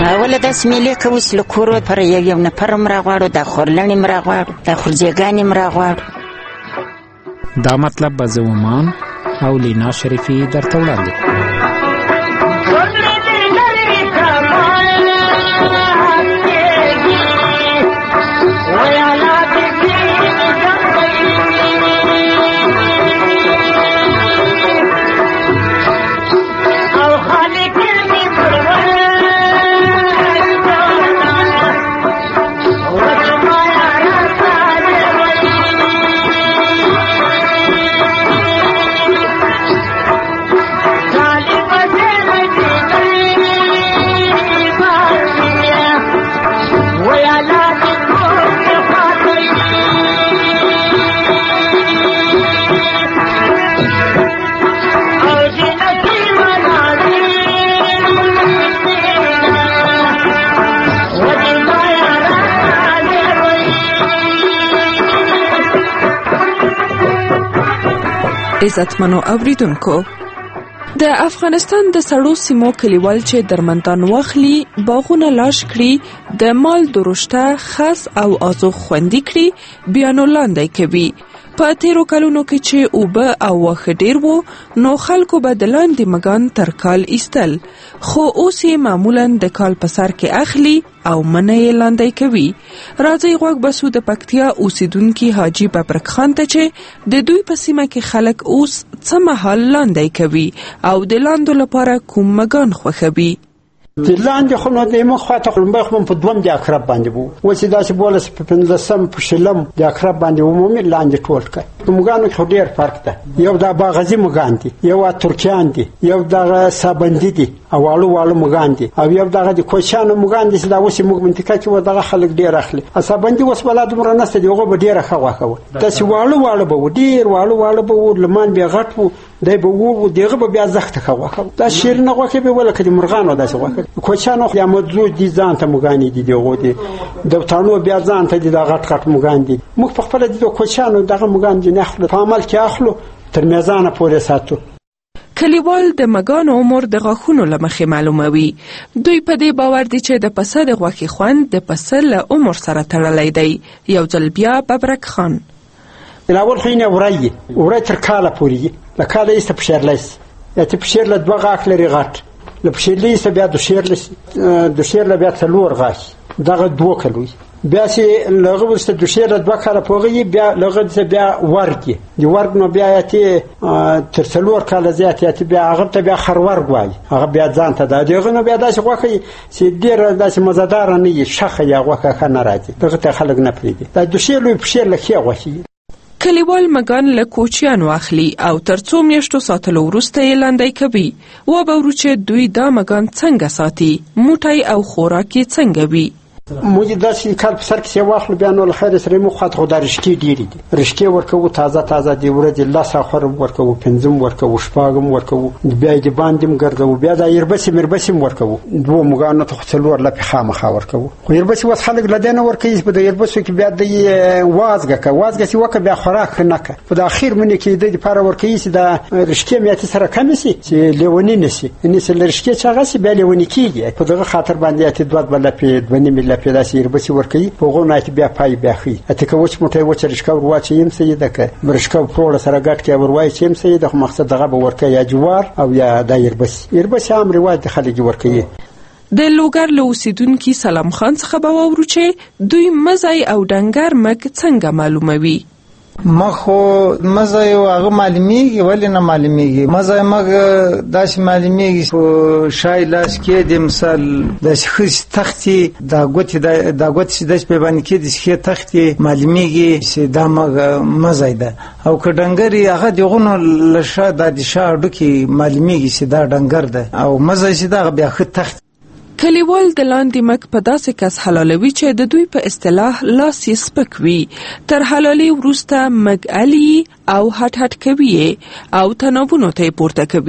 اوله داسې میلې کوو چې له کورو پر یو نفر هم راغواړو، دا خورلڼې هم راغواړو، دا خورجېګانې هم راغواړو. دا مطلب به زه ومان او لینا شریفي درته وړاندې کړم. عزتمنو اوریدونکو، د افغانستان د سړو سیمو کلیوال چې درمندان واخلي، باغونه لاش کړي، د مال درشته خاص او ازو خوندي کړي، بیا نو لاندې کوي. په تیرو کلونو کې چې اوبه او واښه ډیر وو، نو خلکو به د لاندې مګان تر کال ایستل، خو اوس یې معمولا د کال په سر کې اخلي او منه یې لاندې کوي. راځئ غوږ بسو د پکتیا اوسیدونکي حاجي ببرک خان ته چې د دوی په سیمه کې خلک اوس څه مهال لاندې کوي او د لاندو لپاره کوم مګان خوښوي. د لاندې خو نو د مخ خواته خلمبه خو په دوم د اقرب باندې وو، وڅ داسې بوله په 15 په شلم د اقرب باندې عمومي لاندې ټول کړ. د مګانو خو ډیر فرق ده، یو د باغزي مګان دي، یو ترکیان دي، یو د سابندي دي او والو مګان دي، او یو دغه د کوچانو مګان دي چې دا اوس موږ منطقه کې و دغه خلک ډیر اخلي. سابندي اوس بلاد مر نه ستدي هغه به ډیر خوا کوي، داسې والو به ډیر والو به لمن به غټ وو، دای به وو دغه به بیا زخت خوا کوي. دا شیرنه غوکه به ولا کدي مرغانو داسې غوکه کوچانو یا مدزو دي ځان ته مګانی دي دغه دي د تانو بیا ځان ته دي دا غټ مګان دي. موږ په خپل دي کوچانو دغه مګان دي نه خپل په عمل کې اخلو تر میزانه پورې ساتو. کلیوال د مګانو عمر د غاښونو له مخې معلوموي. دوی په دې باور دي چې د پسه د غوښې خوند د پسه له عمر سره تړلی دی. یو ځل بیا ببرک خان: الاول خو یې وری تر کاله پورې له کاله ایسته پشیرلیس یا ته پشیرله دوه غاښ لري غټ، له پشیرلیسه بیا د شیرله بیا څلور غاښ دغه دوه کلوي، بیا چې لغه ورسته د شیرله دوه کاله پوغي، بیا لغه بیا ورګي دی ورګ نو بیا ته تر څلور کاله زیات یا بیا هغه ته بیا خرورګ وای، هغه بیا ځان ته دغه نو بیا داسې غوخه چې ډیر داسې مزدار نه یي، شخه یا غوخه نه راځي، دغه ته خلک نه پریږي. دا د شیرله پشیرله کې غوښي. کلیوال مګان له کوچیانو اخلي او تر څو میاشتو ساتلو وروسته یې لاندې کوي. و به ورو چې دوی دا مګان څنګه ساتي، موټی او خوراک یې څنګه وي. موږ داسې کال په سر کې واخلو، بیا نو خیر سره مو خاطر خو د رشتې ډېرې دي، رشتې ورکوو تازه دی، ورځې 10 خور ورکوو، 5 ورکوو، 6 ورکوو، بیا دې باندې ګرځوو، بیا دا یربسم ورکوو، دوه مګانو ته څلور لپی خامخا ورکوو. خو یربس وس خلک لدنه ورکوي، په د یربسو کې بیا د وازګه چې وکه بیا خوراک نه کا، په د اخیر منې کې د لپاره ورکوي چې د رشتې میات سره کم شي چې لیونی نشي، ان سره رشتې چاغه شي بیا لیونی کیږي. په دغه خاطر باندې ته دوه بلپی 2 پیدا سیر بسی ورکی پوغو نایت بیا پای بیاخی اتکه وچ موټی وچ رشکا ورواچیم سیده که برشکا پروړه سره ګټ کې وروای چیم سیده خو مقصد دغه به ورکی یا جوار او یا د یربس هم روایت خلک ورکی. د لوګر له اوسیدونکي سلام خان څخه به واورو چې دوی مزای او ډنګر مګ څنګه معلوموي. مخو مزای او هغه معلومیږي ولې نه معلومیږي. مزای مګ داس معلومیږي په شای لاس کې د مثال د شخص تختي دا ګوت د په باندې کې د شخص تختي معلومیږي چې دا مزای ده، او کډنګري هغه دغه لشه د شاډو کې معلومیږي چې دا ډنګر ده، او مزای چې دا بیا خ تخت. کلیوال د لاندې مګ په داسې کس حلالوي چې د دوی په اصطلاح لاس یې سپک وي. تر حلالي وروسته مګ علي او هټ کوي او تنابونو ته پورته کوي.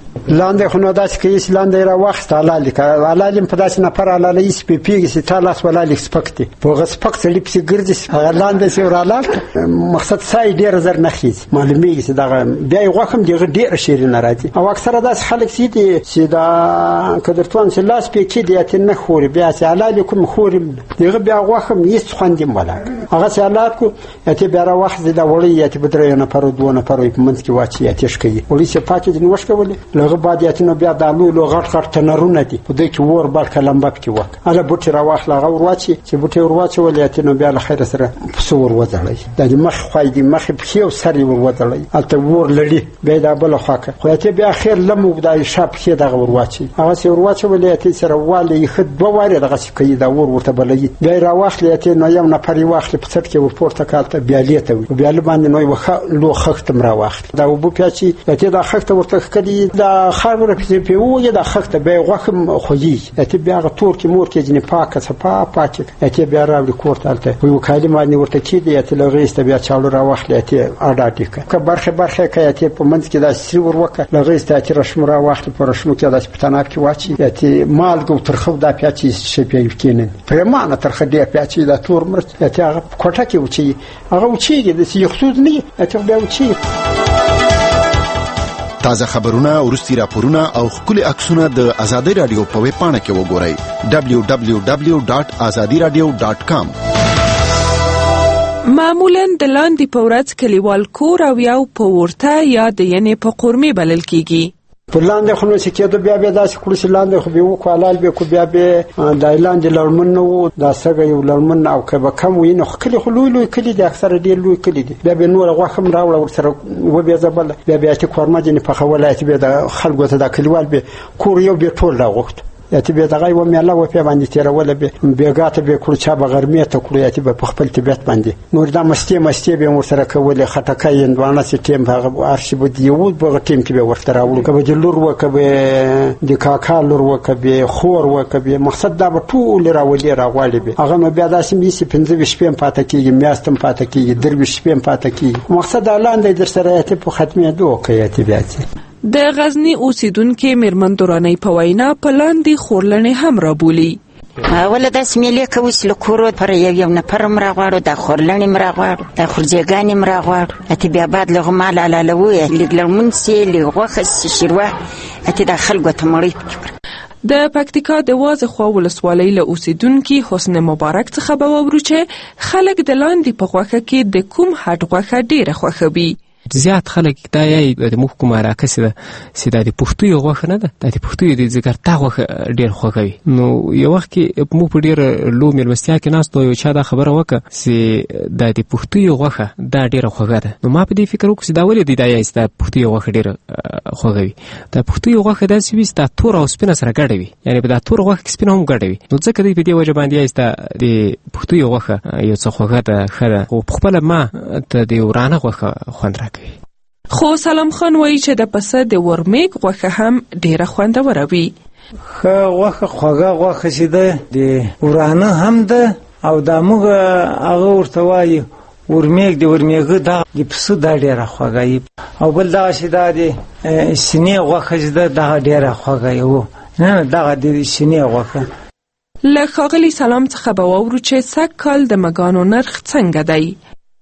لاندې خو نو داسې کوي چې لاندې راواخست حلال حلال په داسې نفر حلال یې سپیږي چې تعالی سوال سپکتي په غسپک سړي په ګرځي لاندې سي حلال مقصد سای ډیر زر نه خيز معلومیږي چې دا بیا غوخم دیغه ډیر شیرین راځي او اکثره داس خلک سي دي چې دا قدرتوان چې لاس په کې دي ته نه خوري بیا چې حلال کوم خوري دیغه بیا غوخم هیڅ خوندې ولا هغه چې حلال کو ته بیا راوخت دا وړي ته بدره نه پرو دوه پرو په منځ کې واچي ته شکي ولې چې پاتې دي وښکولې لغه بعد یاتنو بیا دالو غټ تنرونه دي په دې کې ور بل کلم باب کې وک اله بوټي راواخله غو ورواچي چې بوټي ورواچي ولې بیا له خیر سره څور وځړی د مخ خوای دي مخ په خيو سري ور وځړی الته ور لړي بیا دا بل خواکه خو ته بیا خیر لمو بدای شپ کې دغه ورواچي هغه څور ورواچي ولې ته سره والي خد دوه واره دغه کې دا ور ورته بلې بیا راواخله ته نو یو نفر واخله په څټ کې ور پورته کالته بیا لیته وي بیا باندې نو لو خختم راواخله دا وبو پیاچی ته دا خخته ورته کړي دا خبره په وګه دا خخته به غوخم خوږي ته بیا تور کې مور کې جن پاکه صفا پاکه ته بیا راوړي کوړتالته وي وکالي باندې ورته کې دی ته لغېسته بیا چالو راوخله ته اډاټیک که برخه کې ته په منځ کې دا سری ور وکه لغېسته ته رشم راوخله پر رشم کې دا سپتاناب کې واچي ته مالګو ترخو دا پیاچی شي کېنن پرمانه ترخه دی پیاچی دا تور مرچ ته هغه کوټه کې وچی هغه وچیږي د یخصود نه ته بیا وچی تازه خبرونه ورستي راپورونه او خولي عکسونه د آزادۍ رادیو په ویب پاڼه کې وګورئ www.azadiradio.com. معمولاً د لاندې په ورځ کلیوال کور او یو په ورته یا د ینې په قورمې بلل کیږي. په لاندې خو نو چې کېدو بیا داسې کړو چې لاندې خو به وکړو حلال به کو بیا به د لاندې لړمن نو دا څنګه یو لړمن او کبه کم وي نو کلی خو لوی کلی دي اکثره ډیر لوی کلی دي بیا به نور غوښم راوړل ورسره و بیا زبل بیا چې کورما دي په خولایت به د خلکو ته د کلیوال به کور یو به ټول راغوت یاته به دغه و مېلا و په باندې تیر ول به بیګاته به کړ چا به غرمې ته کړ یاته به خپل طبيعت باندې نور دا مستی به ورسره کول خټکای اندوانه سیستم هغه ارشیو دیو به ټیم کې به ورته راوړو کبه جلور وکبه د کاکا لور وکبه خور وکبه مقصد دا به ټول راولي راغواړي به هغه نو بیا داسې میسي 15 شپې پاتې کیږي میاستم پاتې کیږي درې شپې پاتې کیږي مقصد لاندې در سره یاته په ختمه دوه کوي بیا د غزنی اوسیدونکو میرمن دورانی په وینا په لاندې خورلنې هم را بولی ولدا سمیلې کوي چې لکورو پر یو نفر مراغواړو د خورلنې مراغواړو د خورځګانی مراغواړو اته بیا بعد لغه مال علالوي لګلمن سي لغه شروع اته د خلکو ته مړی د پکتیکا د واز خو ولسوالۍ له اوسیدونکو حسن مبارک څخه به وورو چې خلک د لاندې په خوخه کې د کوم هټ خوخه ډیره خوخوي زیات خلک دا یې د محکومه راکسي ده چې د پښتو یو غوښه نه ده د پښتو د ذکر تا غوښه ډیر خوږوي نو یو وخت کې مو په ډیر لو ملمستیا کې ناس ته یو چا دا خبره وکړه چې د پښتو یو غوښه دا ډیر خوږه ده نو ما په دې فکر وکړ چې دا ولې د یې د پښتو یو غوښه ډیر خوږوي د پښتو یو غوښه د سويس د تور او سپینه سره ګډوي یعنی په د تور غوښه کې سپینه هم ګډوي نو ځکه دې په دې وجه باندې یې د پښتو یو غوښه یو څه خوږه ده خره او په خپل ما ته د ورانه غوښه خوند راکوي خو سلام خان وایي چې د پسه د ورمیک غوښه هم ډیره خوندوره وي غوښه خوږه غوښه چې ده د ورانه هم ده او د موږ هغه ورته وایي ورمیک د ورمیغه د پسه دا ډیره خوږه او بل دا چې دا د سینې غوښه چې ده دا ډیره خوږه یو نه دا د سینې غوښه له ښاغلي سلام څخه به واورو چې سږ کال د مګانو نرخ څنګه دی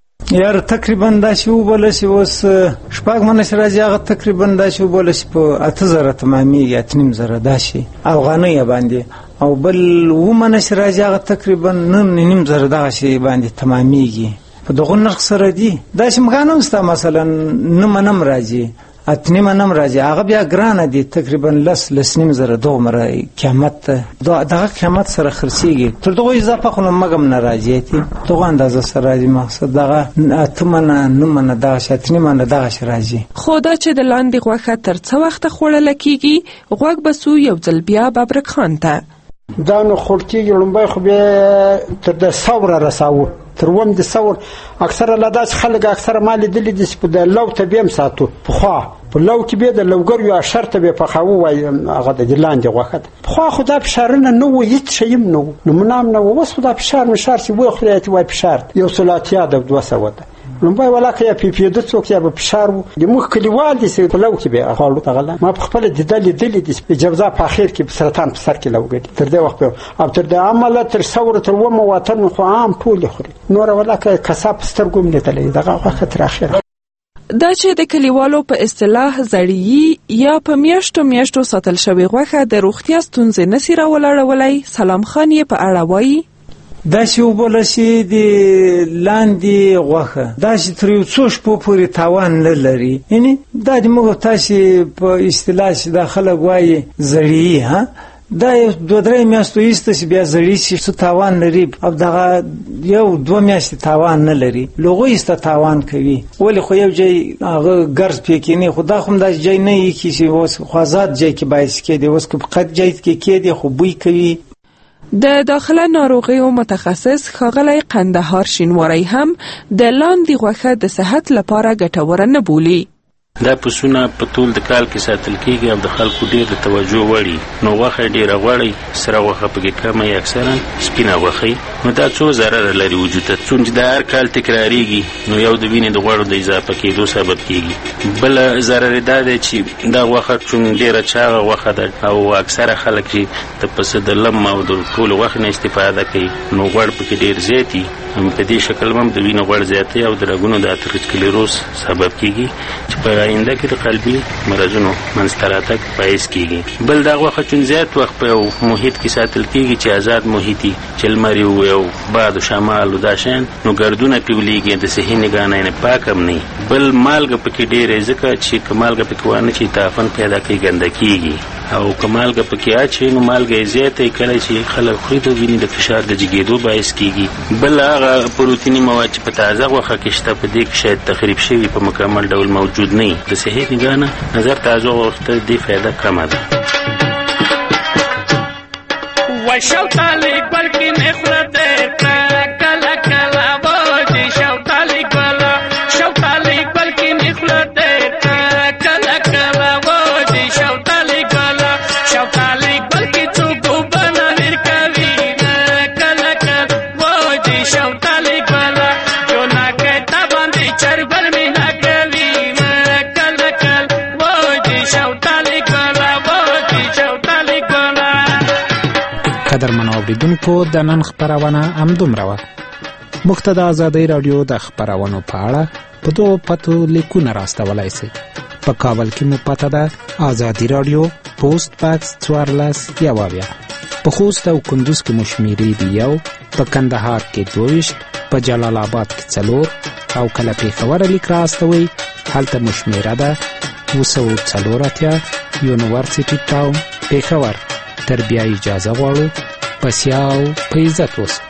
یار تقریبا دا شی وبلس اوس شپږ منش راځي هغه تقریبا دا شی وبلس په 8000 تمامي 8000 دا شی افغاني باندې او بل و منش راځي هغه تقریبا 9000 دا شی باندې تماميږي په دغه نرخ سره دی دا شی مګانو ستا مثلا نه منم راځي اتنی منم راځي هغه بیا ګرانه دي تقریبا لسنیم زره دومره قیمت دغه قیمت سره خرڅيږي تر دغه اضافه خو مګم ناراضي دي دغه اندازه سره راځي مقصد دغه اتمنه نمنه دغه شتنی منه دغه راځي خدا چې د لاندې غوښه تر څو وخت خوړل کیږي غوږ بسو یو ځل بیا ببرک خان ته دا نو خورتي لومبای خو به تر د ثور رساو تر وم د ثور اکثره لداس خلک اکثره مال دي د سپد لو ته بیم ساتو په په لو کې به د لوګر یو شرط به په خو وای هغه د لاندې غوښه خو خدا فشارنه نو هیڅ شیم نو منام نو وس خدا فشار مشار سی وای خو ته وای فشار یو صلاتیا د 200 ده لومبای ولاکه یا پیپیده څوک یا به فشار وو د موږ کلیوال دي چې په لو کې به خواړو تغلا ما په خپل لیدلې دي په جوزا په اخر کې سرطان په سر کې لوګړي تر دې وخت او تر دې عمله تر ثوره تر ومه وطن خو عام ټول خوري نور ولاکه کسب سترګوم لیدلې دغه وخت تر اخره دا چې د کلیوالو په اصطلاح زړی یا په میاشتو ساتل شوی غوښه د روغتیا ستونزې نسی راولاړولای. سلام خان یې په اړه وایي دا چې وبلشي د لاندې غوښه دا چې تر یو څو شپو پورې تاوان نه لري، یعنی دا د موږ تاسو په اصطلاح چې د خلک وایي زړی ها دا یو 2-3 میاشتو ایسته چې بیا زړی چې تاوان لري او دغه یو 2 میاشتې تاوان نه لري لوغو ایسته تاوان کوي ولی خو یو ځای هغه ګرځ پکې خو دا هم دا ځای نه یي چې اوس خوازات ځای کې باعث کې دی اوس په قد ځای کې دی خو بوی کوي. د داخله ناروغیو متخصص ښاغلی قندهار شینواری هم د لاندې غوښه د صحت لپاره ګټوره نه بولي. دا پسونه په ټول د کال کې ساتل کیږي او د خلکو ډیر د توجه وړي، نو غوښه ډیره غوړي سره غوښه پکې کمه یا اکثرا سپینه غوښه، نو دا څو ضرر لري وجود ته چې د هر کال تکراریږي نو یو د وینې د غوړو د اضافه کېدو سبب کیږي. بل ضرر دا دی چې دا غوښه چون ډیره چاغه غوښه ده او اکثره خلک چې د پس د لم او د ټول غوښې نه استفاده کوي نو غوړ پکې ډیر زیاتی په دې شکل هم د وینې غوړ زیاتې او د رګونو د اتروسکلیروز سبب کیږي چې په آینده کې د قلبي مرزونو منځته راتګ باعث کیږي. بل دا غوښه چون زیات وخت په محیط کې ساتل کیږي چې آزاد محیطي چې لمر او باد او شمال او دا شین نو ګردونه پیولېږي د صحي نگاه نه پاک هم نه. بل مالګه پکې ډېرې ځکه چې کمالګه پکې وانه چې تعفن پیدا کوي ګندکیږي او کمالګه پکې اچي نو مالګه زیاتې کله چې خلک خوري د وینې د فشار د جګېدو باعث کیږي. بل هغه پروتیني مواد چې په تازه غوښه کې شته په دې کې شاید تخریب شوي په مکمل ډول موجود نه د صحي نگاه نه نظر تازه غوښه دې فایده کمه ده. وشوتالی بلکې نه خورده کله کله وځي شوتالی ګله شوتالی بلکې نه خورده کله کله وځي شوتالی ګله شوتالی بلکې څوک وبنه ورکوي کله کله وځي شوتالی ګله جو نه کته باندې چربل می نه کوي کله کله وځي شوتالی ګله وځي شوتالی ګله. قدرمنو اوریدونکو د نن خپرونه همدومره وه. موږ ته د ازادۍ راډیو د خپرونو په اړه په 2 پتو لیکونه راستولی سئ. په کابل کې مو پته ده ازادي راډیو پوسټ باکس 14 په خوست او کندوز کې مو شمیرې دي 1، په کندهار کې 22، په جلال آباد کې 4 او کله پېښور لیک راستوئ هلته مو شمیره ده 284 یونیورسټي ټاون پېښور. تر بیا اجازه غواړو. پس یاو په عزت اوسئ.